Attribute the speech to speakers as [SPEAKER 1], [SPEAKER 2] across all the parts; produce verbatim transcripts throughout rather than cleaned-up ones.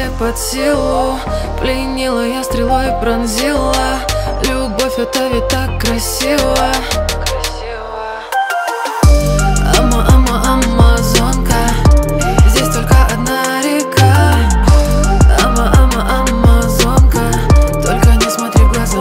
[SPEAKER 1] под силу. Пленила я стрелой, пронзила. Любовь это ведь так красиво. Ама, ама, амазонка. Здесь только одна река. Ама, ама, амазонка. Только не смотри в глаза.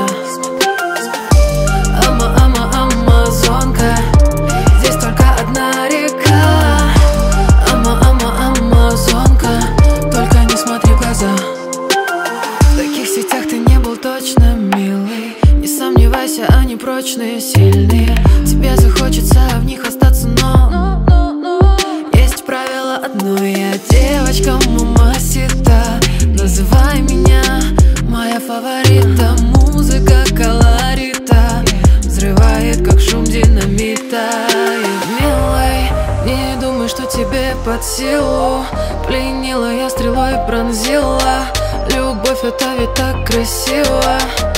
[SPEAKER 1] Ама, ама, амазонка. Здесь только одна река. Ама, ама, амазонка. Только не смотри в глаза. В таких сетях ты не был точно милый. Не сомневайся, они прочные, сильные. Тебе захочется в них остаться, но есть правило одно: я девочка мамасита. Называй меня моя фаворита. Музыка колорита взрывает, как шум динамита. И, милый, не думай, что тебе под силу. Пленила я стрелой, пронзила. Любовь это ведь так красиво.